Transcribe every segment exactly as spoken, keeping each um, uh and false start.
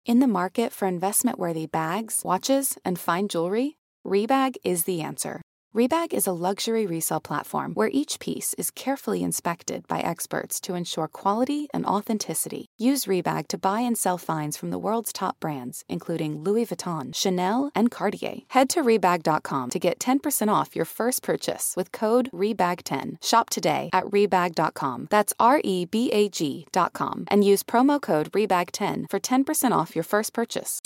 In the market for investment-worthy bags, watches, and fine jewelry, Rebag is the answer. Rebag is a luxury resale platform where each piece is carefully inspected by experts to ensure quality and authenticity. Use Rebag to buy and sell finds from the world's top brands, including Louis Vuitton, Chanel, and Cartier. Head to Rebag dot com to get ten percent off your first purchase with code Rebag ten. Shop today at Rebag dot com. That's R E B A G dot com. And use promo code Rebag ten for ten percent off your first purchase.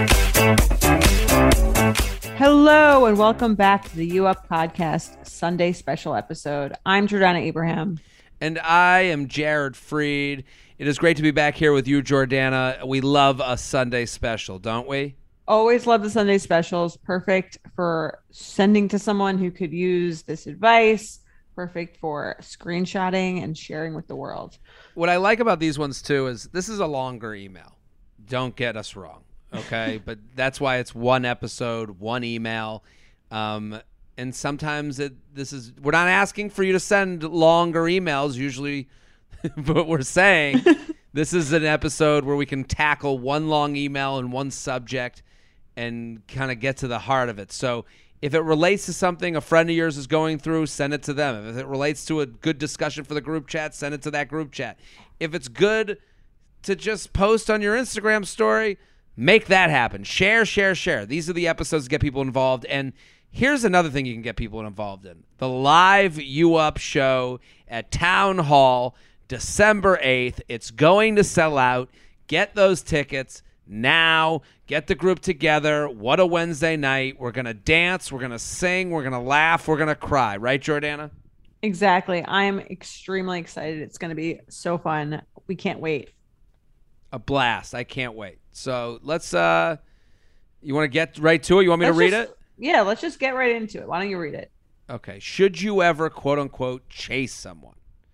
Hello and welcome back to the U Up Podcast Sunday special episode. I'm Jordana Abraham. And I am Jared Freed. It is great to be back here with you, Jordana. We love a Sunday special, don't we? Always love the Sunday specials. Perfect for sending to someone who could use this advice. Perfect for screenshotting and sharing with the world. What I like about these ones, too, is this is a longer email. Don't get us wrong. Okay, but that's why it's one episode, one email. Um, and sometimes it this is we're not asking for you to send longer emails usually, but we're saying this is an episode where we can tackle one long email and one subject and kind of get to the heart of it. So if it relates to something a friend of yours is going through, send it to them. If it relates to a good discussion for the group chat, send it to that group chat. If it's good to just post on your Instagram story, make that happen. Share, share, share. These are the episodes that get people involved. And here's another thing you can get people involved in. The live U Up show at Town Hall, December eighth. It's going to sell out. Get those tickets now. Get the group together. What a Wednesday night. We're going to dance. We're going to sing. We're going to laugh. We're going to cry. Right, Jordana? Exactly. I'm extremely excited. It's going to be so fun. We can't wait. A blast. I can't wait. So let's, uh, you want to get right to it? You want me let's to read just, it? Yeah, let's just get right into it. Why don't you read it? Okay. Should you ever, quote unquote, chase someone?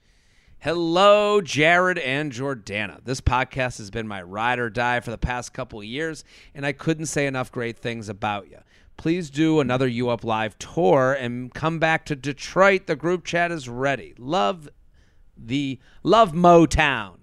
Hello, Jared and Jordana. This podcast has been my ride or die for the past couple of years, and I couldn't say enough great things about you. Please do another U Up Live tour and come back to Detroit. The group chat is ready. Love the, love Motown.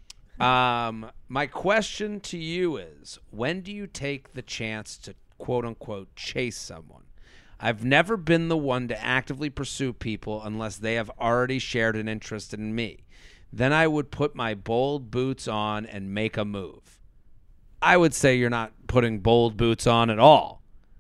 Um, my question to you is, when do you take the chance to, quote unquote, chase someone? I've never been the one to actively pursue people unless they have already shared an interest in me. Then I would put my bold boots on and make a move. I would say you're not putting bold boots on at all.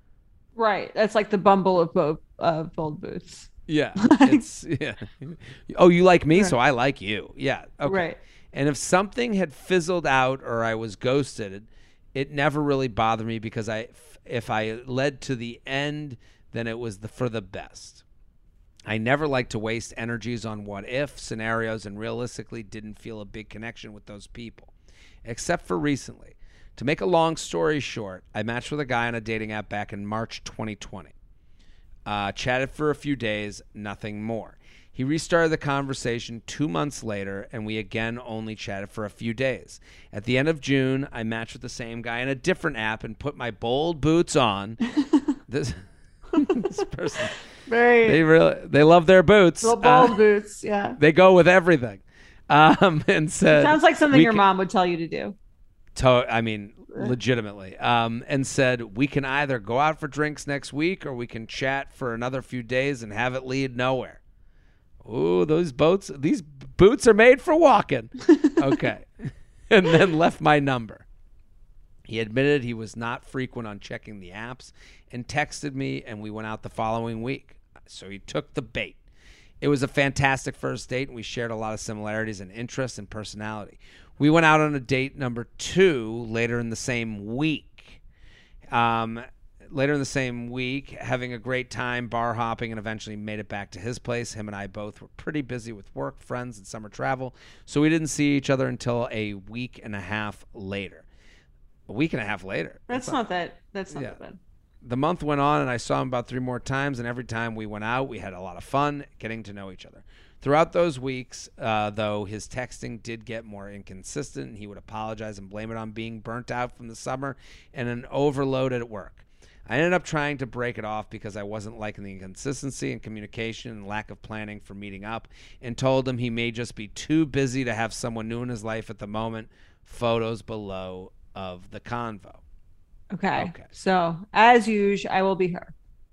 Right. That's like the Bumble of bo- uh, bold boots. Yeah. It's, yeah. Oh, you like me, right. So I like you. Yeah. Okay. Right. And if something had fizzled out or I was ghosted, it never really bothered me because I, if I led to the end, then it was the, for the best. I never like to waste energies on what if scenarios and realistically didn't feel a big connection with those people, except for recently. To make a long story short, I matched with a guy on a dating app back in March twenty twenty. Uh, chatted for a few days, nothing more. He restarted the conversation two months later, and we again only chatted for a few days. At the end of June, I matched with the same guy in a different app and put my bold boots on. this, this person, Very. they really they love their boots. Little bold uh, boots, yeah. They go with everything. Um, and said, Sounds like something your can, mom would tell you to do. To, I mean, legitimately. Um, and said, we can either go out for drinks next week or we can chat for another few days and have it lead nowhere. Ooh, those boats, these boots are made for walking. Okay. And then left my number. He admitted he was not frequent on checking the apps and texted me, and we went out the following week. So he took the bait. It was a fantastic first date, and we shared a lot of similarities in interests and personality. We went out on a date number two later in the same week. Um, later in the same week, having a great time, bar hopping, and eventually made it back to his place. Him and I both were pretty busy with work, friends, and summer travel, so we didn't see each other until a week and a half later. A week and a half later. That's, that's not, not that. That's not yeah. that bad. The month went on, and I saw him about three more times, and every time we went out, we had a lot of fun getting to know each other. Throughout those weeks, uh, though, his texting did get more inconsistent, and he would apologize and blame it on being burnt out from the summer and an overload at work. I ended up trying to break it off because I wasn't liking the inconsistency in communication and lack of planning for meeting up, and told him he may just be too busy to have someone new in his life at the moment. Photos below. of the convo. Okay. Okay. So as usual, I will be her.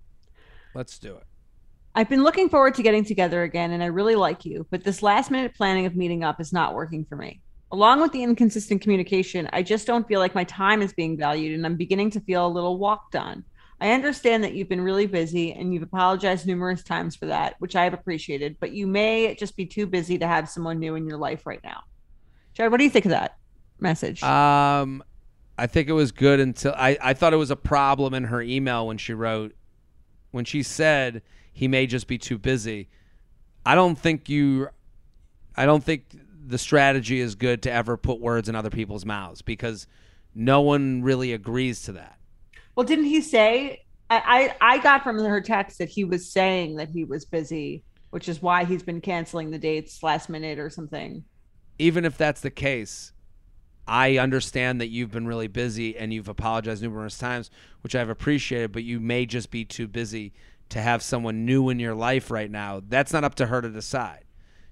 Let's do it. I've been looking forward to getting together again, and I really like you, but this last minute planning of meeting up is not working for me. Along with the inconsistent communication, I just don't feel like my time is being valued, and I'm beginning to feel a little walked on. I understand that you've been really busy and you've apologized numerous times for that, which I have appreciated, but you may just be too busy to have someone new in your life right now. Jared, what do you think of that message? Um, I think it was good until I, I thought it was a problem in her email when she wrote, when she said he may just be too busy. I don't think you, I don't think the strategy is good to ever put words in other people's mouths because no one really agrees to that. Well, didn't he say, I, I, I got from her text that he was saying that he was busy, which is why he's been canceling the dates last minute or something. Even if that's the case, I understand that you've been really busy and you've apologized numerous times, which I've appreciated, but you may just be too busy to have someone new in your life right now. That's not up to her to decide.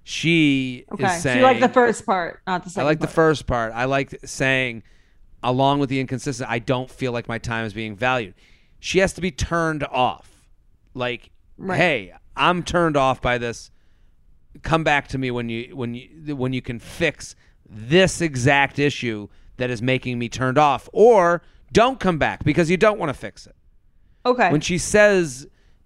She okay. is saying... So you like the first part, not the second I like part. the first part. I like saying, along with the inconsistent, I don't feel like my time is being valued. She has to be turned off. Like, right. Hey, I'm turned off by this. Come back to me when you when you when you can fix this exact issue that is making me turned off, or don't come back because you don't want to fix it. Okay. When she says,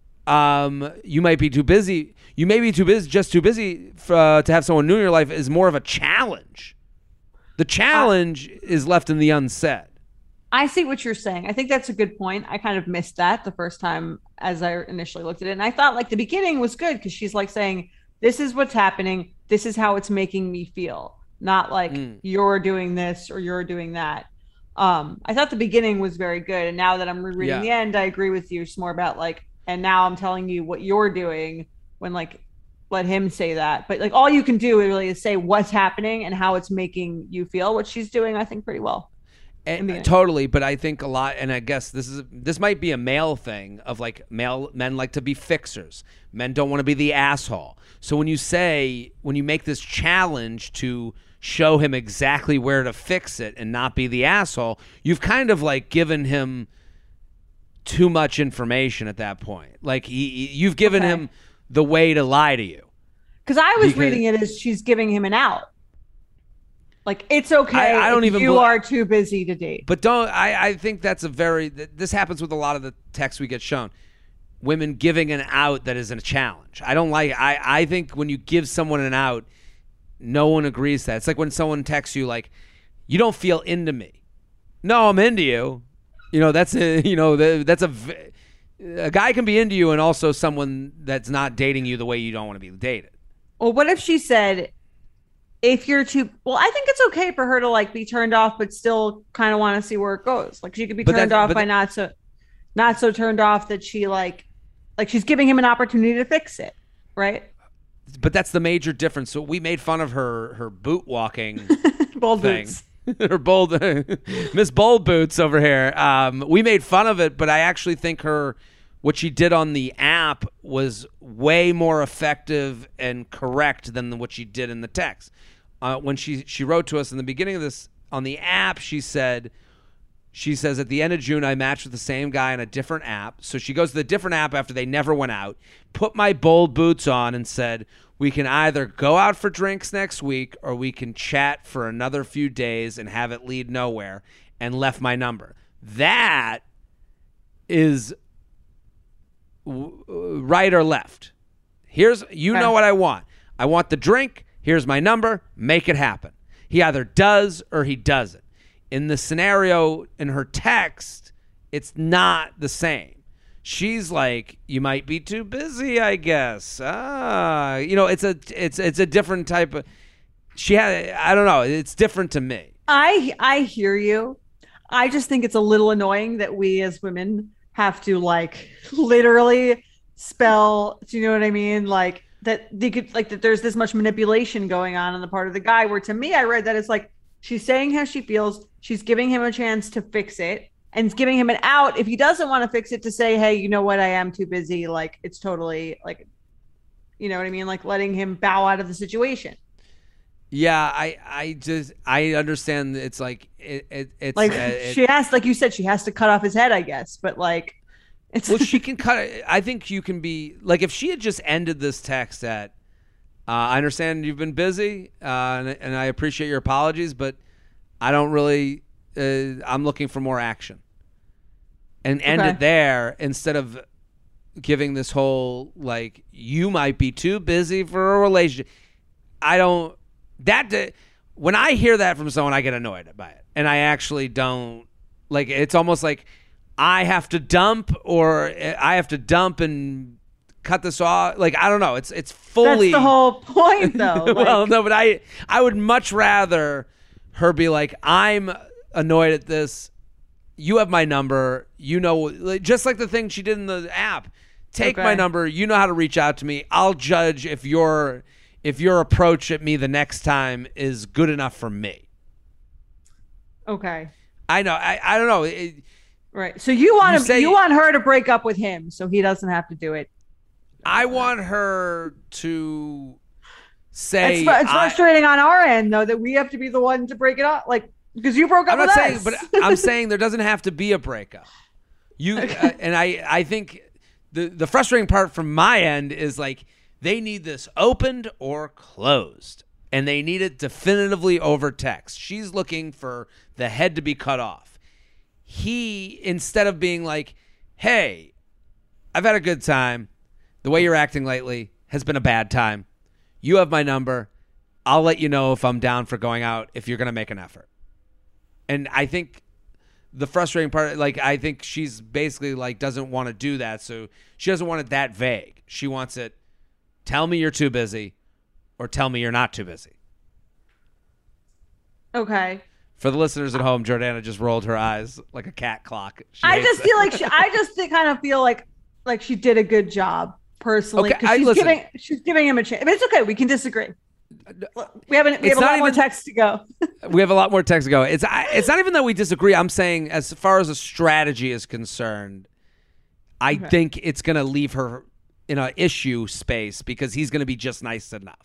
um, you might be too busy, you may be too busy, just too busy for, uh, to have someone new in your life is more of a challenge. The challenge uh, is left in the unsaid. I see what you're saying. I think that's a good point. I kind of missed that the first time as I initially looked at it. And I thought like the beginning was good because she's like saying, this is what's happening. This is how it's making me feel. Not like mm. you're doing this or you're doing that. Um, I thought the beginning was very good. And now that I'm rereading yeah. the end, I agree with you. It's more about like, and now I'm telling you what you're doing when like, let him say that. But like all you can do really is say what's happening and how it's making you feel, which she's doing, I think, pretty well. And, totally, but I think a lot, and I guess this is this might be a male thing of like male men like to be fixers. Men don't want to be the asshole. So when you say when you make this challenge to show him exactly where to fix it and not be the asshole, you've kind of like given him too much information at that point. Like he, you've given okay. him the way to lie to you. Because I was because, reading it as she's giving him an out. Like, it's okay I, I don't if even you bl- are too busy to date. But don't, I, I think that's a very, this happens with a lot of the texts we get shown. Women giving an out that isn't a challenge. I don't like, I, I think when you give someone an out, no one agrees to that. It's like when someone texts you like, you don't feel into me. No, I'm into you. You know, that's a, you know, that's a, a guy can be into you and also someone that's not dating you the way you don't want to be dated. Well, what if she said, if you're too, well, I think it's okay for her to like be turned off, but still kind of want to see where it goes. Like she could be turned off by not so, not so turned off that she like, like she's giving him an opportunity to fix it, right? But that's the major difference. So we made fun of her, her boot walking bold thing. boots, her bold, Miss Bold Boots over here. Um, we made fun of it, but I actually think her, what she did on the app was way more effective and correct than what she did in the text. Uh, when she, she wrote to us in the beginning of this, on the app, she said, she says, at the end of June, I matched with the same guy on a different app. So she goes to the different app after they never went out, put my bold boots on and said, we can either go out for drinks next week or we can chat for another few days and have it lead nowhere, and left my number. That is w- right or left. Here's, you know what I want. I want the drink. Here's my number. Make it happen. He either does or he doesn't. In the scenario in her text, it's not the same. She's like, you might be too busy, I guess. Ah, you know, it's a it's it's a different type of. She had, I don't know. It's different to me. I I hear you. I just think it's a little annoying that we as women have to like literally spell. Do you know what I mean? Like. That they could like that there's this much manipulation going on on the part of the guy, where to me I read that it's like she's saying how she feels, she's giving him a chance to fix it, and it's giving him an out if he doesn't want to fix it to say, hey, you know what, I am too busy. Like it's totally like, you know what I mean? Like letting him bow out of the situation. Yeah, I, I just, I understand. It's like, it, it it's Like uh, it, she has, like you said, she has to cut off his head, I guess. But like, it's well, she can cut it. I think you can be like, if she had just ended this text at, uh, I understand you've been busy, uh, and, and I appreciate your apologies, but I don't really, uh, I'm looking for more action, and end Okay. it there instead of giving this whole like, you might be too busy for a relationship. I don't. That when I hear that from someone, I get annoyed by it, and I actually don't like. It's almost like I have to dump, or I have to dump and cut this off. Like, I don't know. It's it's fully. That's the whole point, though. Like, well, no, but I I would much rather her be like, I'm annoyed at this. You have my number. You know, like, just like the thing she did in the app. Take Okay. my number. You know how to reach out to me. I'll judge if you're. If your approach at me the next time is good enough for me. Okay. I know. I, I don't know. It, Right. So you want You him, say- you want her to break up with him so he doesn't have to do it. I want her to say. It's, fr- it's I, frustrating on our end, though, that we have to be the one to break it up. Like, because you broke up I'm not with saying, us. but I'm saying there doesn't have to be a breakup. You uh, and I. I think the the frustrating part from my end is like, they need this opened or closed, and they need it definitively over text. She's looking for the head to be cut off. He, instead of being like, hey, I've had a good time. The way you're acting lately has been a bad time. You have my number. I'll let you know if I'm down for going out if you're going to make an effort. And I think the frustrating part, like, I think she's basically like doesn't want to do that. So she doesn't want it that vague. She wants it, tell me you're too busy, or tell me you're not too busy. Okay. For the listeners at home, Jordana just rolled her eyes like a cat clock. She I hates just it. feel like she, I just kind of feel like like she did a good job personally. Okay, 'cause I- she's listen. giving she's giving him a chance. But it's okay. We can disagree. We haven't. We It's have a not lot more even- text to go. We have a lot more text to go. It's I, it's not even that we disagree. I'm saying as far as a strategy is concerned, I Okay. think it's going to leave her in an issue space because he's going to be just nice enough.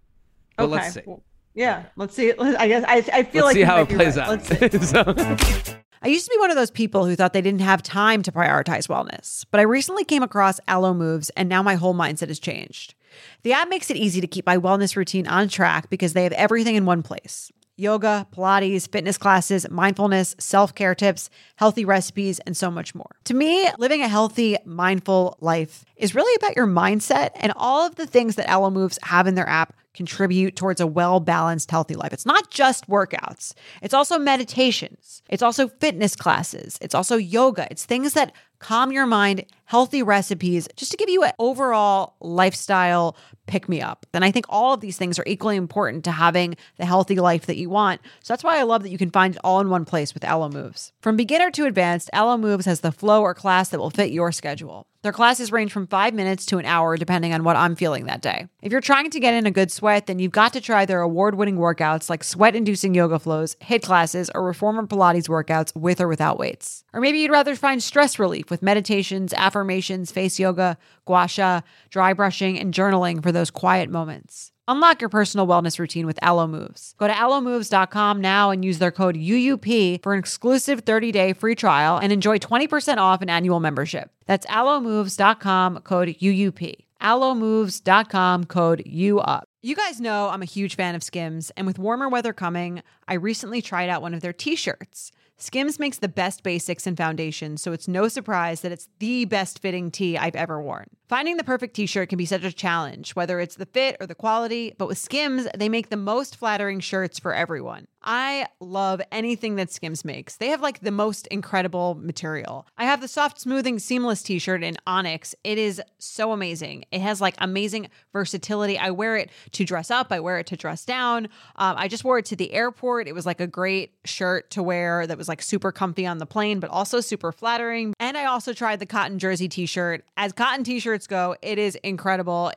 But Okay. let's see. Well, yeah. Let's see. I guess I, I feel Let's like see you how might it be plays right. out. Let's see. So- I used to be one of those people who thought they didn't have time to prioritize wellness, but I recently came across Alo Moves, and now my whole mindset has changed. The app makes it easy to keep my wellness routine on track because they have everything in one place. Yoga, Pilates, fitness classes, mindfulness, self-care tips, healthy recipes, and so much more. To me, living a healthy, mindful life is really about your mindset, and all of the things that Alo Moves have in their app contribute towards a well-balanced, healthy life. It's not just workouts. It's also meditations. It's also fitness classes. It's also yoga. It's things that calm your mind, healthy recipes, just to give you an overall lifestyle pick-me-up. And I think all of these things are equally important to having the healthy life that you want. So that's why I love that you can find it all in one place with Alo Moves. From beginner to advanced, Alo Moves has the flow or class that will fit your schedule. Their classes range from five minutes to an hour, depending on what I'm feeling that day. If you're trying to get in a good sweat, then you've got to try their award-winning workouts like sweat-inducing yoga flows, HIIT classes, or reformer Pilates workouts with or without weights. Or maybe you'd rather find stress relief with meditations, affirmations, face yoga, gua sha, dry brushing, and journaling for those quiet moments. Unlock your personal wellness routine with Alo Moves. Go to alo moves dot com now and use their code U U P for an exclusive thirty-day free trial and enjoy twenty percent off an annual membership. That's alo moves dot com, code U U P. alo moves dot com, code U U P. You guys know I'm a huge fan of Skims, and with warmer weather coming, I recently tried out one of their t-shirts. Skims makes the best basics and foundations, so it's no surprise that it's the best fitting tee I've ever worn. Finding the perfect t-shirt can be such a challenge, whether it's the fit or the quality, but with Skims, they make the most flattering shirts for everyone. I love anything that Skims makes. They have like the most incredible material. I have the soft, smoothing, seamless t-shirt in Onyx. It is so amazing. It has like amazing versatility. I wear it to dress up. I wear it to dress down. Um, I just wore it to the airport. It was like a great shirt to wear that was like super comfy on the plane, but also super flattering. And I also tried the cotton jersey t-shirt. As cotton t-shirts go, it is incredible. It's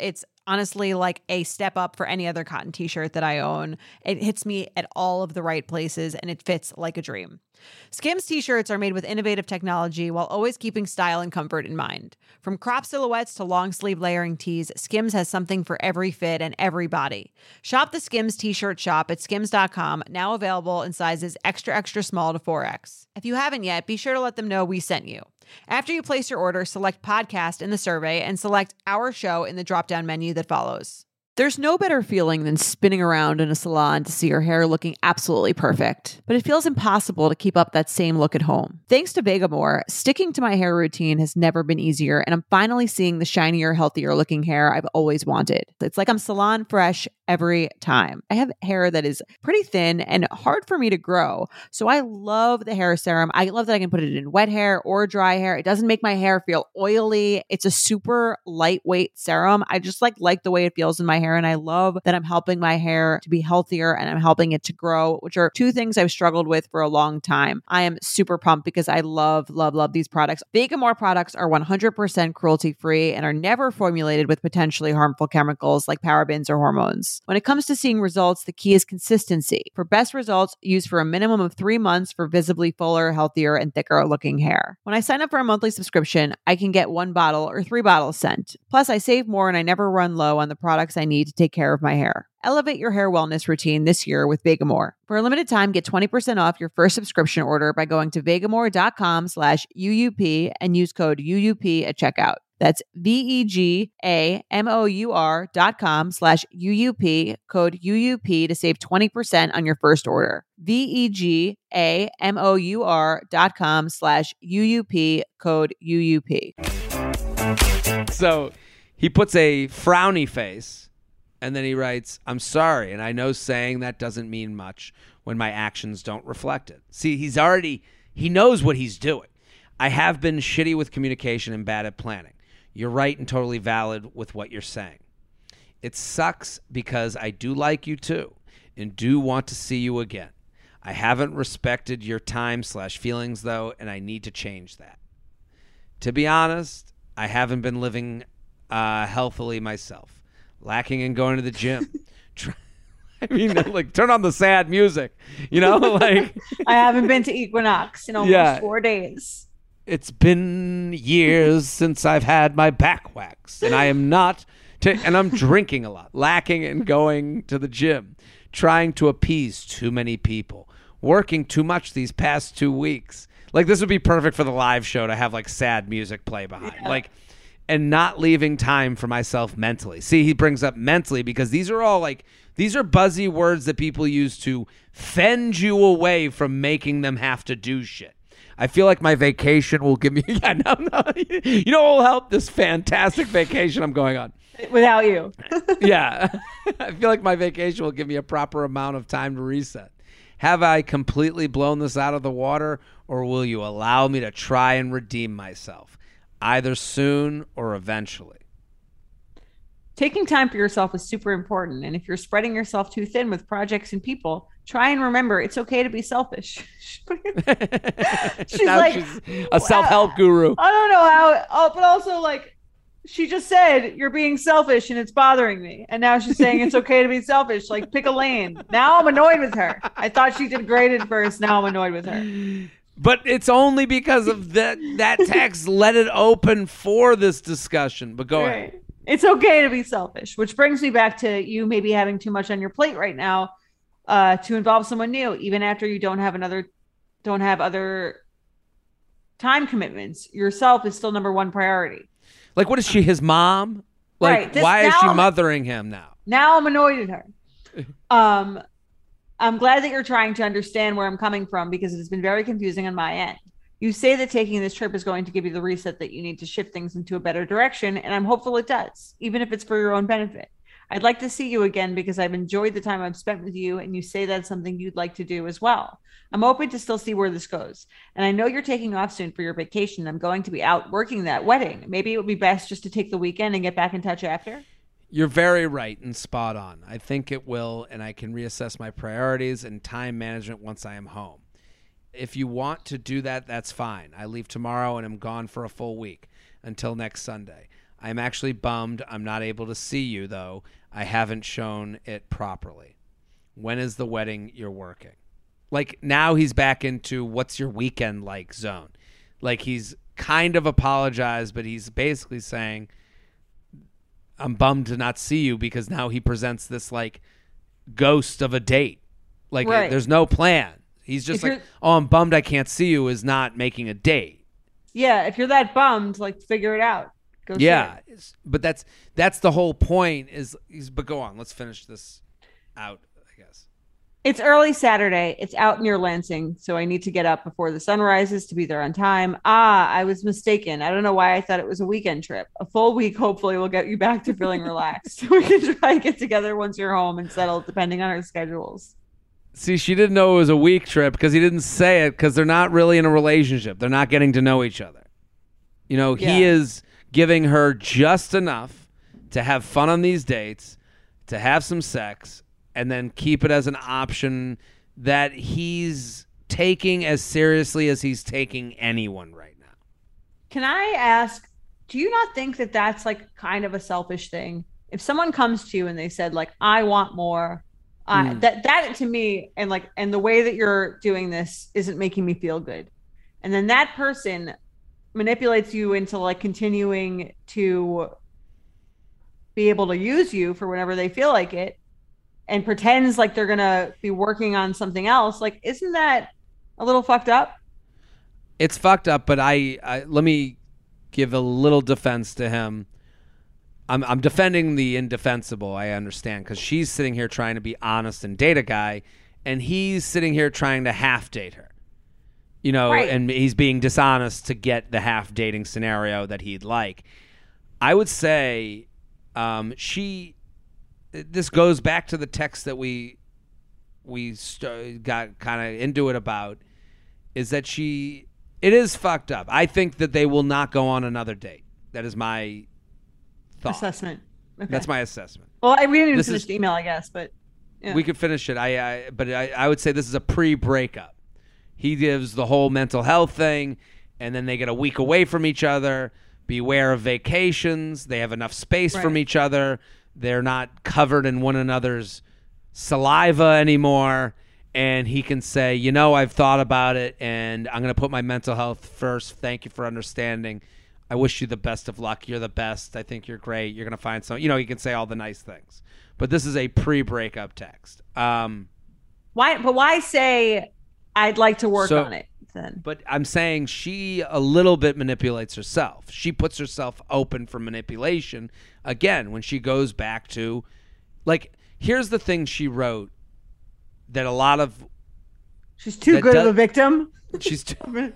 honestly like a step up for any other cotton t-shirt that I own. It hits me at all of the right places and it fits like a dream. Skims t-shirts are made with innovative technology while always keeping style and comfort in mind. From crop silhouettes to long sleeve layering tees, Skims has something for every fit and every body. Shop the Skims t-shirt shop at skims dot com, now available in sizes extra extra small to four X. If you haven't yet, be sure to let them know we sent you. After you place your order, select podcast in the survey and select our show in the drop-down menu that follows. There's no better feeling than spinning around in a salon to see your hair looking absolutely perfect, but it feels impossible to keep up that same look at home. Thanks to Vegamour, sticking to my hair routine has never been easier, and I'm finally seeing the shinier, healthier looking hair I've always wanted. It's like I'm salon fresh every time. I have hair that is pretty thin and hard for me to grow, so I love the hair serum. I love that I can put it in wet hair or dry hair. It doesn't make my hair feel oily. It's a super lightweight serum. I just like like the way it feels in my hair. And I love that I'm helping my hair to be healthier and I'm helping it to grow, which are two things I've struggled with for a long time. I am super pumped because I love, love, love these products. Vegamour products are one hundred percent cruelty free and are never formulated with potentially harmful chemicals like parabens or hormones. When it comes to seeing results, the key is consistency. For best results, use for a minimum of three months for visibly fuller, healthier, and thicker looking hair. When I sign up for a monthly subscription, I can get one bottle or three bottles sent. Plus, I save more and I never run low on the products I need to take care of my hair. Elevate your hair wellness routine this year with Vegamour. For a limited time, get twenty percent off your first subscription order by going to vegamour.com slash UUP and use code U U P at checkout. That's V-E-G-A-M-O-U-R dot com slash U-U-P, code U U P to save twenty percent on your first order. V-E-G-A-M-O-U-R dot com slash U-U-P, code U U P. So he puts a frowny face and then he writes, I'm sorry, and I know saying that doesn't mean much when my actions don't reflect it. See, he's already, he knows what he's doing. I have been shitty with communication and bad at planning. You're right and totally valid with what you're saying. It sucks because I do like you too and do want to see you again. I haven't respected your time slash feelings though, and I need to change that. To be honest, I haven't been living uh, healthily myself, lacking in going to the gym. I mean, like, turn on the sad music, you know, like. I haven't been to Equinox in almost yeah. four days. It's been years since I've had my back waxed, and I am not, t- and I'm drinking a lot, lacking in going to the gym, trying to appease too many people, working too much these past two weeks. Like, this would be perfect for the live show to have, like, sad music play behind. Yeah. Like, and not leaving time for myself mentally. See, he brings up mentally because these are all, like, these are buzzy words that people use to fend you away from making them have to do shit. I feel like my vacation will give me, yeah, no, no, you know what will help? This fantastic vacation I'm going on. Without you. Yeah. I feel like my vacation will give me a proper amount of time to reset. Have I completely blown this out of the water, or will you allow me to try and redeem myself, either soon or eventually? Taking time for yourself is super important. And if you're spreading yourself too thin with projects and people, try and remember it's okay to be selfish. She's like she's a self-help guru. I don't know how, oh, but also like she just said you're being selfish and it's bothering me. And now she's saying it's okay to be selfish. Like, pick a lane. Now I'm annoyed with her. I thought she did great at first. Now I'm annoyed with her. But it's only because of that that text let it open for this discussion. But go right. ahead. It's okay to be selfish, which brings me back to you maybe having too much on your plate right now uh, to involve someone new, even after you don't have another, don't have other time commitments. Yourself is still number one priority. Like, what is she, his mom? Like, right. This, why is she I'm, mothering him now? Now I'm annoyed at her. Um, I'm glad that you're trying to understand where I'm coming from because it's been very confusing on my end. You say that taking this trip is going to give you the reset that you need to shift things into a better direction, and I'm hopeful it does, even if it's for your own benefit. I'd like to see you again because I've enjoyed the time I've spent with you, and you say that's something you'd like to do as well. I'm open to still see where this goes. And I know you're taking off soon for your vacation. I'm going to be out working that wedding. Maybe it would be best just to take the weekend and get back in touch after. You're very right and spot on. I think it will, and I can reassess my priorities and time management once I am home. If you want to do that, that's fine. I leave tomorrow and I'm gone for a full week until next Sunday. I'm actually bummed I'm not able to see you, though. I haven't shown it properly. When is the wedding you're working? Like, now he's back into what's your weekend like zone. Like, he's kind of apologized, but he's basically saying, I'm bummed to not see you, because now he presents this, like, ghost of a date. Like, right. There's no plan. He's just If like, oh, I'm bummed I can't see you is not making a date. Yeah, if you're that bummed, like, figure it out. Go yeah, see it. But that's that's the whole point is, is, but go on. Let's finish this out, I guess. It's early Saturday. It's out near Lansing, so I need to get up before the sun rises to be there on time. Ah, I was mistaken. I don't know why I thought it was a weekend trip. A full week hopefully will get you back to feeling relaxed. We can try to get together once you're home and settled, depending on our schedules. See, she didn't know it was a week trip because he didn't say it, because they're not really in a relationship. They're not getting to know each other. You know, Yeah. he is giving her just enough to have fun on these dates, to have some sex, and then keep it as an option that he's taking as seriously as he's taking anyone right now. Can I ask, do you not think that that's like kind of a selfish thing? If someone comes to you and they said like, I want more, uh, Mm. that, that to me, and like, and the way that you're doing this isn't making me feel good. And then that person manipulates you into like continuing to be able to use you for whenever they feel like it, and pretends like they're going to be working on something else. Like, isn't that a little fucked up? It's fucked up, but I, I let me give a little defense to him. I'm I'm defending the indefensible, I understand, because she's sitting here trying to be honest and date a guy, and he's sitting here trying to half date her. You know, Right. and he's being dishonest to get the half dating scenario that he'd like. I would say um, she. This goes back to the text that we we st- got kind of into it about, is that she. It is fucked up. I think that they will not go on another date. That is my thought. Assessment. Okay. That's my assessment. Well, I, we didn't even This finish is- the email, I guess, but yeah. We could finish it. I, I but I, I would say this is a pre-breakup. He gives the whole mental health thing, and then they get a week away from each other. Beware of vacations. They have enough space from Right. each other. They're not covered in one another's saliva anymore. And he can say, you know, I've thought about it, and I'm going to put my mental health first. Thank you for understanding. I wish you the best of luck. You're the best. I think you're great. You're going to find some, you know, he can say all the nice things. But this is a pre-breakup text. Um, Why? But why say I'd like to work So- on it then? But I'm saying she a little bit manipulates herself. She puts herself open for manipulation. Again, when she goes back to, like, here's the thing she wrote that a lot of, She's too that good of does- a victim. she's, too,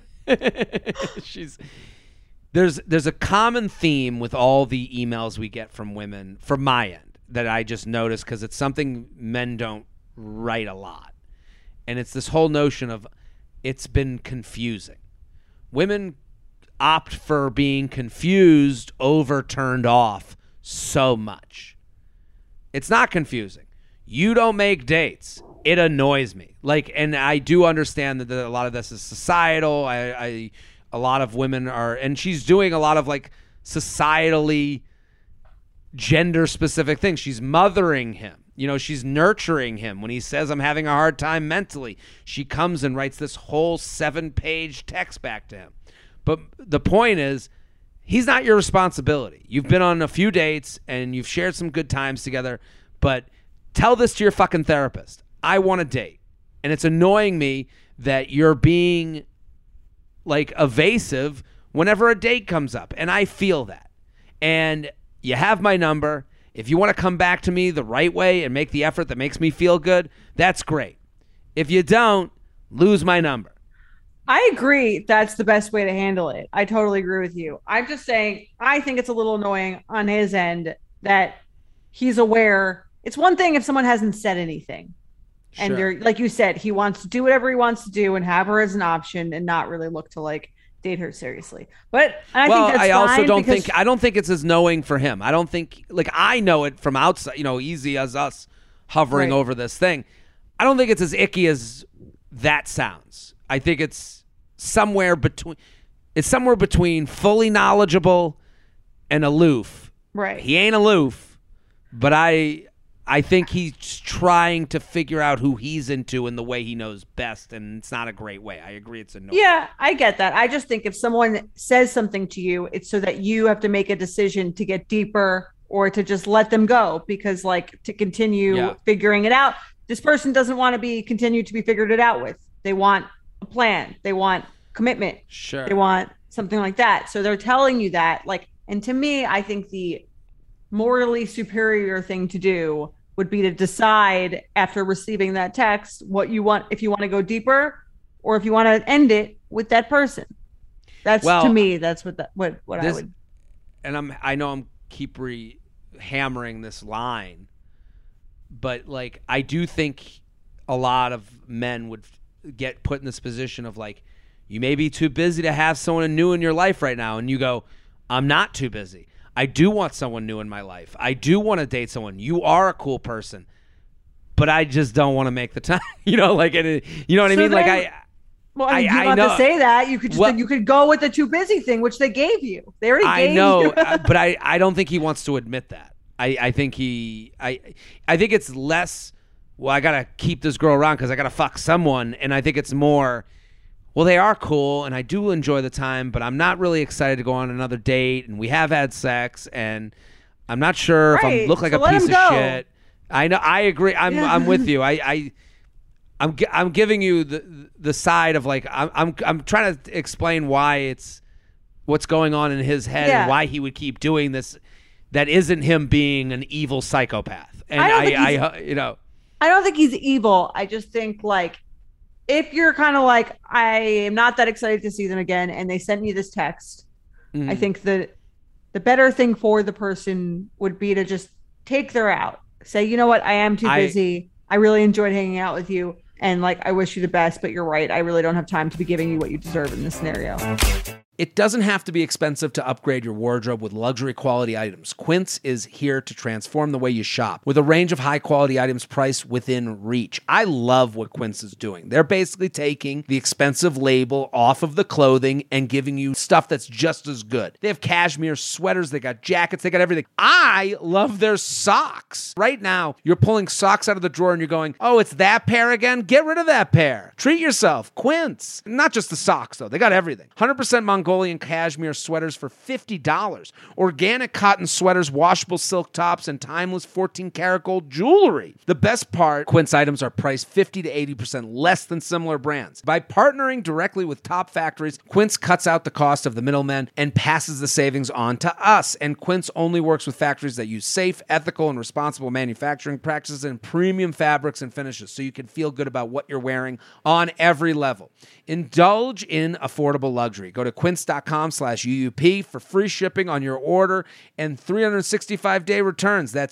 she's, there's, there's a common theme with all the emails we get from women, from my end, that I just noticed because it's something men don't write a lot. And it's this whole notion of, it's been confusing. Women opt for being confused over turned off so much. It's not confusing. You don't make dates. It annoys me. Like, and I do understand that a lot of this is societal. I, I a lot of women are, and she's doing a lot of like societally gender specific things. She's mothering him. You know, she's nurturing him. When he says, I'm having a hard time mentally, she comes and writes this whole seven-page text back to him. But the point is, he's not your responsibility. You've been on a few dates, and you've shared some good times together, but tell this to your fucking therapist. I want a date. And it's annoying me that you're being, like, evasive whenever a date comes up. And I feel that. And you have my number. If you want to come back to me the right way and make the effort that makes me feel good, that's great. If you don't, lose my number. I agree that's the best way to handle it. I totally agree with you. I'm just saying, I think it's a little annoying on his end that he's aware. It's one thing if someone hasn't said anything. And Sure. they're, like you said, he wants to do whatever he wants to do and have her as an option and not really look to like date her seriously. But I well, think that's I also fine don't because- think I don't think it's as knowing for him. I don't think like I know it from outside, you know, easy as us hovering Right. over this thing. I don't think it's as icky as that sounds. I think it's somewhere between it's somewhere between fully knowledgeable and aloof. Right. He ain't aloof, but I I think he's trying to figure out who he's into in the way he knows best, and it's not a great way. I agree it's annoying. Yeah, I get that. I just think if someone says something to you, it's so that you have to make a decision to get deeper or to just let them go, because like to continue Yeah. figuring it out, this person doesn't want to be continued to be figured it out with. They want a plan. They want commitment. Sure. They want something like that. So they're telling you that, like, and to me, I think the morally superior thing to do would be to decide after receiving that text what you want, if you want to go deeper or if you want to end it with that person. That's Well, to me, that's what that what what this, I would. And I'm I know I'm keep re hammering this line, but like I do think a lot of men would get put in this position of like, you may be too busy to have someone new in your life right now, and you go, I'm not too busy. I do want someone new in my life. I do want to date someone. You are a cool person, but I just don't want to make the time. You know, like, it, you know what So I mean? then, like, I, well, I mean, I- you I don't have know. to say that. You could just Well- you could go with the too busy thing, which they gave you. They already I gave know, you. uh, but I, I don't think he wants to admit that. I, I think he, I, I think it's less, well, I got to keep this girl around because I got to fuck someone. And I think it's more, well, they are cool and I do enjoy the time, but I'm not really excited to go on another date. And we have had sex and I'm not sure if I Right, look like so a let piece him of go. shit. I know. I agree. I'm, Yeah. I'm with you. I, I, I'm, gi- I'm giving you the, the side of like, I'm, I'm, I'm trying to explain why it's what's going on in his head Yeah. and why he would keep doing this. That isn't him being an evil psychopath. And I don't I, think I, he's- I, you know, I don't think he's evil. I just think like if you're kind of like, I am not that excited to see them again, and they sent me this text, I mm, think that the better thing for the person would be to just take their out. Say, you know what, I am too I- busy. I really enjoyed hanging out with you. And like, I wish you the best, but you're right. I really don't have time to be giving you what you deserve in this scenario. It doesn't have to be expensive to upgrade your wardrobe with luxury quality items. Quince is here to transform the way you shop with a range of high quality items priced within reach. I love what Quince is doing. They're basically taking the expensive label off of the clothing and giving you stuff that's just as good. They have cashmere sweaters, they got jackets, they got everything. I love their socks. Right now, you're pulling socks out of the drawer and you're going, oh, it's that pair again? Get rid of that pair. Treat yourself. Quince. Not just the socks, though. They got everything. one hundred percent Mongolian cashmere sweaters for fifty dollars. Organic cotton sweaters, washable silk tops, and timeless fourteen karat gold jewelry. The best part, Quince items are priced fifty to eighty percent less than similar brands. By partnering directly with top factories, Quince cuts out the cost of the middlemen and passes the savings on to us. And Quince only works with factories that use safe, ethical, and responsible manufacturing practices and premium fabrics and finishes, so you can feel good about what you're wearing on every level. Indulge in affordable luxury. Go to quince.com slash UUP for free shipping on your order and three hundred sixty-five day returns. That's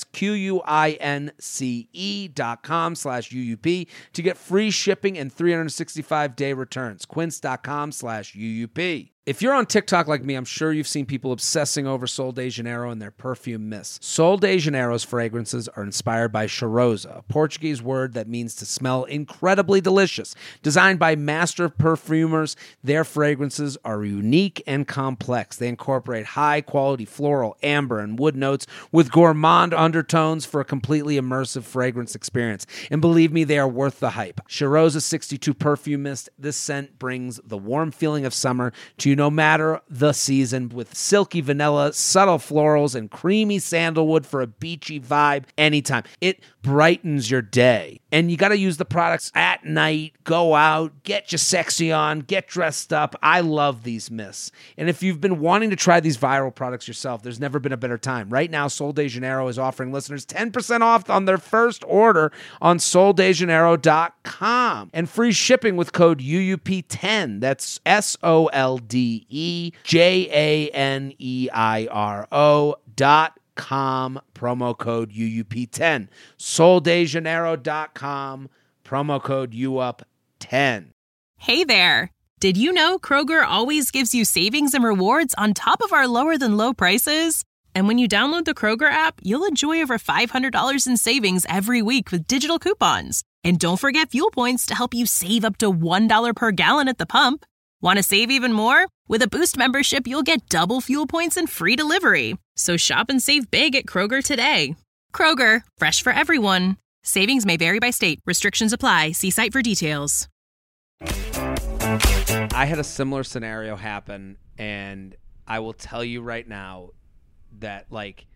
Q-U-I-N-C-E dot com slash UUP to get free shipping and three hundred sixty-five day returns. Quince.com slash UUP. If you're on TikTok like me, I'm sure you've seen people obsessing over Sol de Janeiro and their perfume mists. Sol de Janeiro's fragrances are inspired by cheirosa, a Portuguese word that means to smell incredibly delicious. Designed by master perfumers, their fragrances are unique and complex. They incorporate high-quality floral, amber, and wood notes with gourmand undertones for a completely immersive fragrance experience. And believe me, they are worth the hype. Cheirosa sixty-two Perfume Mist, this scent brings the warm feeling of summer to you no matter the season, with silky vanilla, subtle florals, and creamy sandalwood for a beachy vibe anytime. It brightens your day. And you got to use the products at night, go out, get your sexy on, get dressed up. I love these mists. And if you've been wanting to try these viral products yourself, there's never been a better time. Right now, Sol de Janeiro is offering listeners ten percent off on their first order on sol de janeiro dot com and free shipping with code U U P ten. That's S O L D E J A N E I R O dot com, promo code U U P ten. sol de janeiro dot com, promo code U U P ten. Hey there. Did you know Kroger always gives you savings and rewards on top of our lower than low prices? And when you download the Kroger app, you'll enjoy over five hundred dollars in savings every week with digital coupons. And don't forget fuel points to help you save up to one dollar per gallon at the pump. Want to save even more? With a Boost membership, you'll get double fuel points and free delivery. So shop and save big at Kroger today. Kroger, fresh for everyone. Savings may vary by state. Restrictions apply. See site for details. I had a similar scenario happen, and I will tell you right now that, like,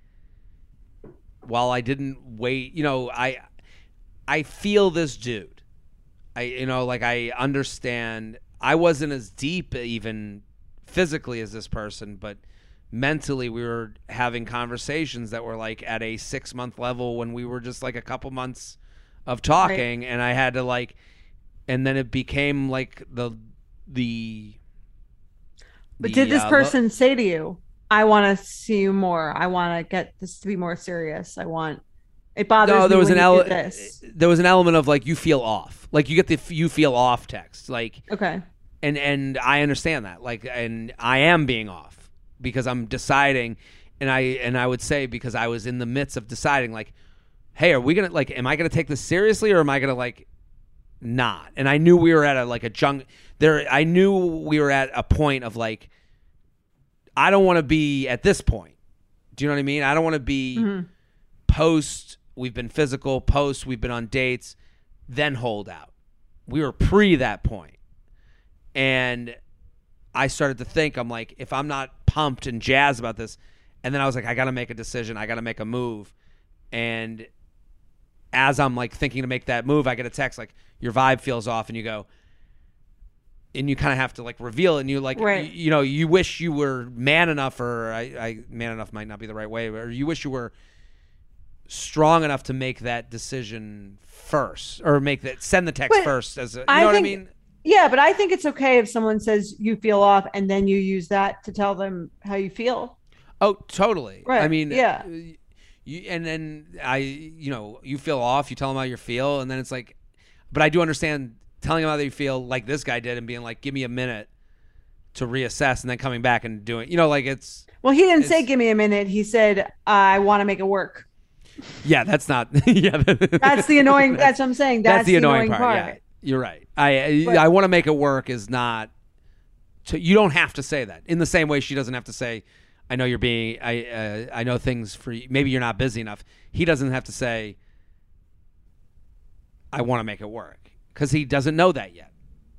while I didn't wait, you know, I I feel this dude. I, you know, like, I understand. I wasn't as deep even physically as this person, but mentally we were having conversations that were like at a six month level when we were just like a couple months of talking. Right. And I had to like, and then it became like the, the, but the, did this uh, person lo- say to you, I want to see you more. I want to get this to be more serious. I want, it bothers no, there me was when an you ele- do this. There was an element of like, you feel off. Like you get the, you feel off text. Like, okay. And, and I understand that. Like, and I am being off. Because I'm deciding, and I and I would say because I was in the midst of deciding, like, hey, are we gonna like, am I gonna take this seriously or am I gonna like not? And I knew we were at a like a junk there. I knew we were at a point of like, I don't want to be at this point. Do you know what I mean? I don't want to be mm-hmm. post. We've been physical. Post. We've been on dates. Then hold out. We were pre that point, and I started to think, I'm like, if I'm not pumped and jazzed about this, and then I was like, I got to make a decision. I got to make a move. And as I'm like thinking to make that move, I get a text like, your vibe feels off, and you go, and you kind of have to like reveal it, and you like, right. you, you know, you wish you were man enough, or I, I, man enough might not be the right way, or you wish you were strong enough to make that decision first, or make that, send the text but first. As a, you know I what think- I mean? Yeah, but I think it's okay if someone says you feel off and then you use that to tell them how you feel. Oh, totally. Right. I mean, yeah. You, and then I, you know, you feel off, you tell them how you feel, and then it's like, but I do understand telling them how you feel like this guy did and being like, give me a minute to reassess and then coming back and doing, you know, like it's. Well, he didn't say, give me a minute. He said, I want to make it work. Yeah, that's not. yeah, That's the annoying. That's, that's what I'm saying. That's, that's the, the annoying, annoying part. part. Yeah. You're right. I but, I want to make it work is not. To, you don't have to say that. In the same way, she doesn't have to say, "I know you're being. I uh, I know things for you. Maybe you're not busy enough." He doesn't have to say, "I want to make it work," because he doesn't know that yet.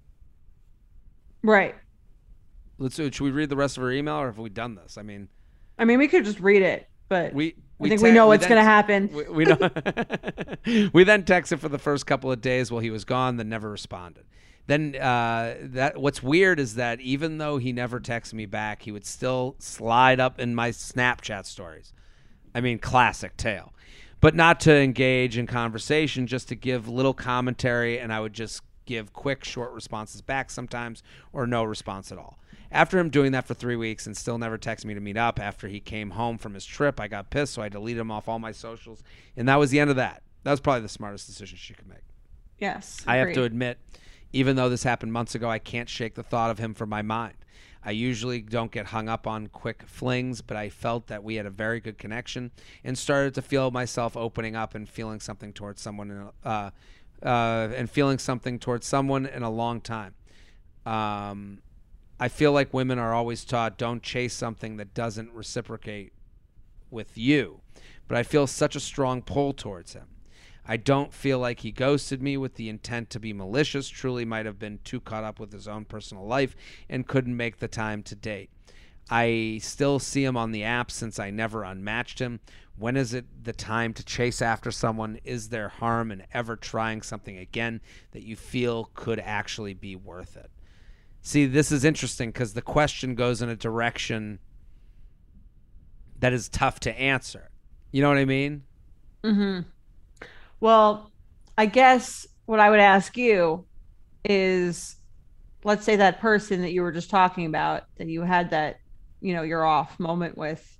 Right. Let's. Should we read the rest of her email, or have we done this? I mean. I mean, we could just read it, but we. I think te- we know what's going to happen. We, we know. We then texted for the first couple of days while he was gone, then never responded. Then uh, that what's weird is that even though he never texted me back, he would still slide up in my Snapchat stories. I mean, classic tale. But not to engage in conversation, just to give little commentary, and I would just give quick, short responses back sometimes, or no response at all. After him doing that for three weeks and still never texted me to meet up after he came home from his trip, I got pissed, so I deleted him off all my socials. And that was the end of that. That was probably the smartest decision she could make. Yes. I have to admit, even though this happened months ago, I can't shake the thought of him from my mind. I usually don't get hung up on quick flings, but I felt that we had a very good connection and started to feel myself opening up and feeling something towards someone in a, uh, uh, and feeling something towards someone in a long time. Um... I feel like women are always taught don't chase something that doesn't reciprocate with you. But I feel such a strong pull towards him. I don't feel like he ghosted me with the intent to be malicious. Truly might have been too caught up with his own personal life and couldn't make the time to date. I still see him on the app since I never unmatched him. When is it the time to chase after someone? Is there harm in ever trying something again that you feel could actually be worth it? See, this is interesting because the question goes in a direction that is tough to answer. You know what I mean? Mm-hmm. Well, I guess what I would ask you is, let's say that person that you were just talking about, that you had that, you know, you're off moment with,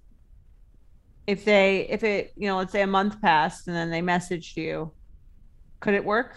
if they, if it, you know, let's say a month passed and then they messaged you, could it work?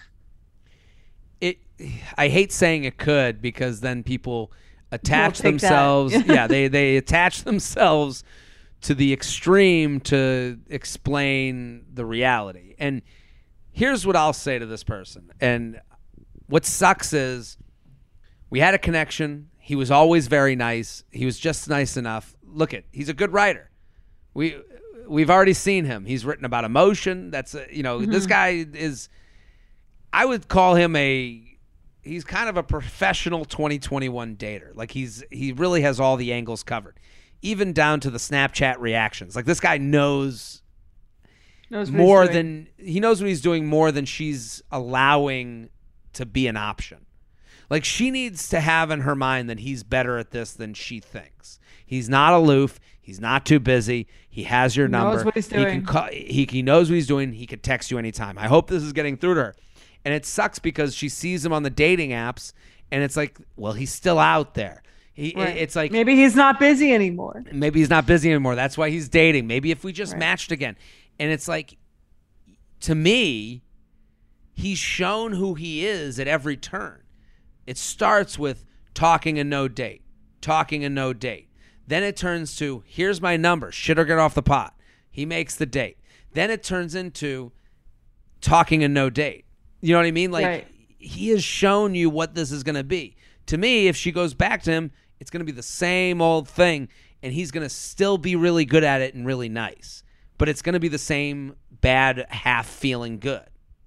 It, I hate saying it could because then people attach We'll themselves. yeah, they, they attach themselves to the extreme to explain the reality. And here's what I'll say to this person. And what sucks is we had a connection. He was always very nice. He was just nice enough. Look it, he's a good writer. We we've already seen him. He's written about emotion. That's a, you know, mm-hmm. this guy is. I would call him a. He's kind of a professional twenty twenty-one dater. Like he's he really has all the angles covered, even down to the Snapchat reactions. Like this guy knows, knows more than he knows what he's doing more than she's allowing to be an option. Like she needs to have in her mind that he's better at this than she thinks. He's not aloof. He's not too busy. He has your he number. Knows what he's doing. He can call, he he knows what he's doing. He could text you anytime. I hope this is getting through to her. And it sucks because she sees him on the dating apps, and it's like, well, he's still out there. He, right. It's like maybe he's not busy anymore. Maybe he's not busy anymore. That's why he's dating. Maybe if we just right. matched again. And it's like, to me, he's shown who he is at every turn. It starts with talking and no date, talking and no date. Then it turns to, here's my number, shit or get off the pot. He makes the date. Then it turns into talking and no date. You know what I mean? Like, right. he has shown you what this is going to be. To me, if she goes back to him, it's going to be the same old thing, and he's going to still be really good at it and really nice. But it's going to be the same bad half feeling good.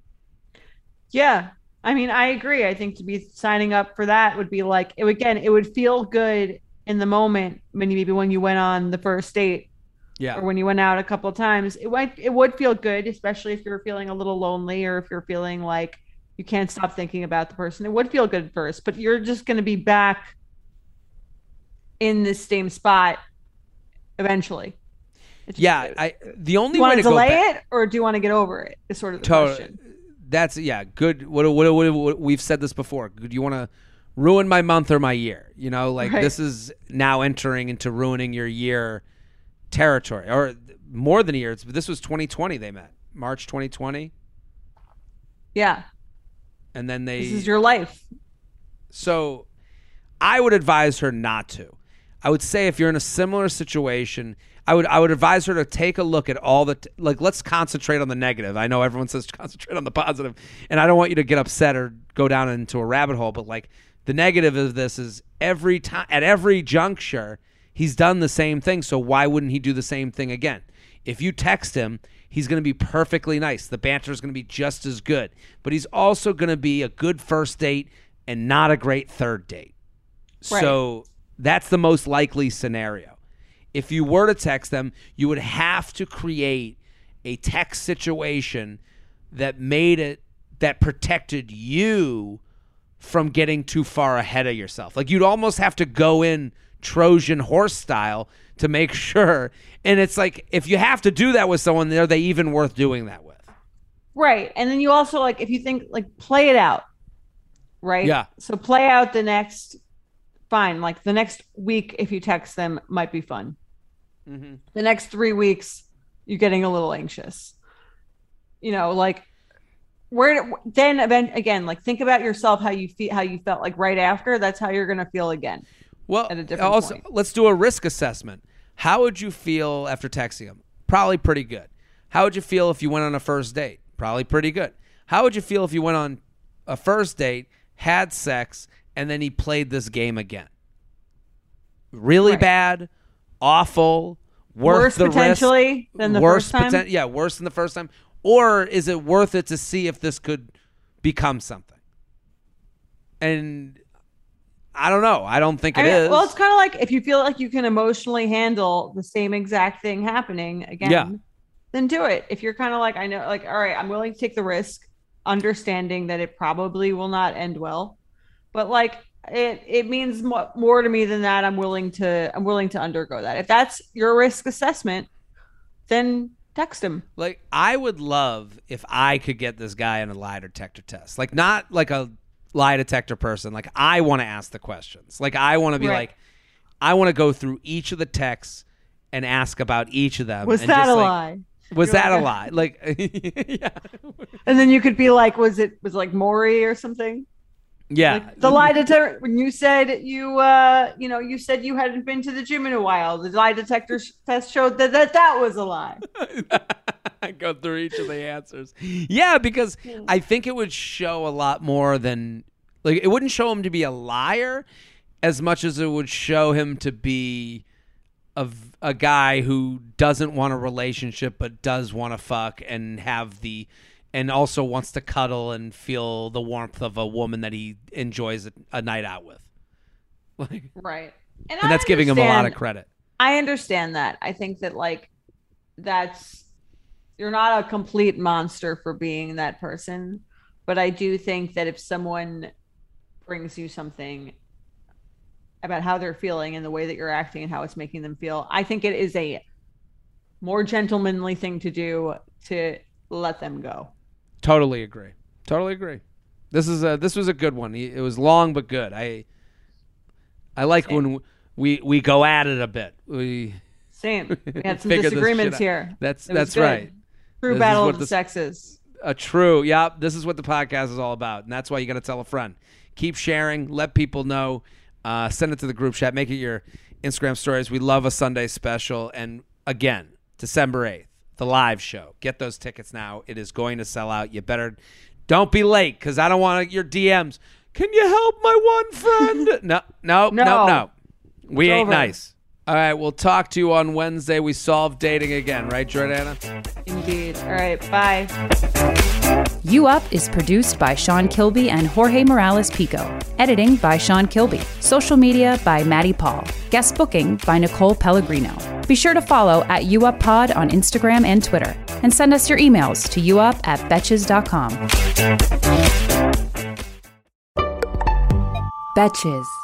Yeah. I mean, I agree. I think to be signing up for that would be like, it, again, it would feel good in the moment when you, maybe when you went on the first date, yeah, or when you went out a couple of times. It might, it would feel good, especially if you're feeling a little lonely or if you're feeling like you can't stop thinking about the person. It would feel good at first, but you're just going to be back in this same spot eventually. Just, yeah, I the only do you way want to to delay go it or do you want to get over it? Is sort of the totally. question. That's yeah, good. What, what, what, what we've said this before. Do you want to ruin my month or my year? You know, like right. this is now entering into ruining your year territory, or more than a year. It's, this was twenty twenty. They met March twenty twenty. Yeah, and then they. This is your life. So, I would advise her not to. I would say if you're in a similar situation, I would I would advise her to take a look at all the t- like. Let's concentrate on the negative. I know everyone says concentrate on the positive, and I don't want you to get upset or go down into a rabbit hole. But like the negative of this is every time at every juncture he's done the same thing. So why wouldn't he do the same thing again? If you text him, he's going to be perfectly nice. The banter is going to be just as good, but he's also going to be a good first date and not a great third date. Right. So that's the most likely scenario. If you were to text them, you would have to create a text situation that made it, that protected you from getting too far ahead of yourself. Like you'd almost have to go in Trojan horse style to make sure. And it's like, if you have to do that with someone, are they even worth doing that with? Right. And then you also like, if you think like play it out, right? Yeah. So play out the next, fine. Like the next week, if you text them might be fun. Mm-hmm. The next three weeks, you're getting a little anxious. You know, like where then event again, like think about yourself, how you feel, how you felt like right after. That's how you're going to feel again. Well, at a different also point. Let's do a risk assessment. How would you feel after texting him? Probably pretty good. How would you feel if you went on a first date? Probably pretty good. How would you feel if you went on a first date, had sex, and then he played this game again? Really right. bad, awful, worth worse the potentially risk, than the worse first time. Poten- yeah, worse than the first time. Or is it worth it to see if this could become something? And I don't know. I don't think it I mean, is. Well, it's kind of like if you feel like you can emotionally handle the same exact thing happening again, yeah. then do it. If you're kind of like, I know, like, all right, I'm willing to take the risk, understanding that it probably will not end well, but like it, it means mo- more to me than that. I'm willing to, I'm willing to undergo that. If that's your risk assessment, then text him. Like, I would love if I could get this guy in a lie detector test. Like, not like a lie detector person. Like, I want to ask the questions. Like, I want to be right. like, I want to go through each of the texts and ask about each of them. Was and that just, a like, lie? Was You're that like, a lie? Like, yeah. And then you could be like, was it, was it like Maury or something? Yeah. Like the lie detector, when you said you, uh, you know, you said you hadn't been to the gym in a while, the lie detector test showed that that, that was a lie. I go through each of the answers. Yeah, because I think it would show a lot more than, like, it wouldn't show him to be a liar as much as it would show him to be of a guy who doesn't want a relationship but does want to fuck and have the and also wants to cuddle and feel the warmth of a woman that he enjoys a, a night out with. Like, right. And, and that's giving him a lot of credit. I understand that. I think that like that's you're not a complete monster for being that person, but I do think that if someone brings you something about how they're feeling and the way that you're acting and how it's making them feel, I think it is a more gentlemanly thing to do to let them go. Totally agree. Totally agree. This is a this was a good one. It was long but good. I I like Same. when we we go at it a bit. We Same. We had some disagreements here. That's that's good. Right. True this battle of the the, sexes. A true. Yeah, this is what the podcast is all about. And that's why you got to tell a friend. Keep sharing, let people know. Uh, send it to the group chat. Make it your Instagram stories. We love a Sunday special. And again, December eighth, the live show. Get those tickets now. It is going to sell out. You better don't be late because I don't want your D Ms. Can you help my one friend? no, no, no, no, no. We it's ain't over. nice. All right, we'll talk to you on Wednesday. We solved dating again, right, Jordana? Indeed. All right, bye. You Up is produced by Sean Kilby and Jorge Morales Pico. Editing by Sean Kilby. Social media by Maddie Paul. Guest booking by Nicole Pellegrino. Be sure to follow at YouUpPod on Instagram and Twitter. And send us your emails to youup at betches dot com. Betches.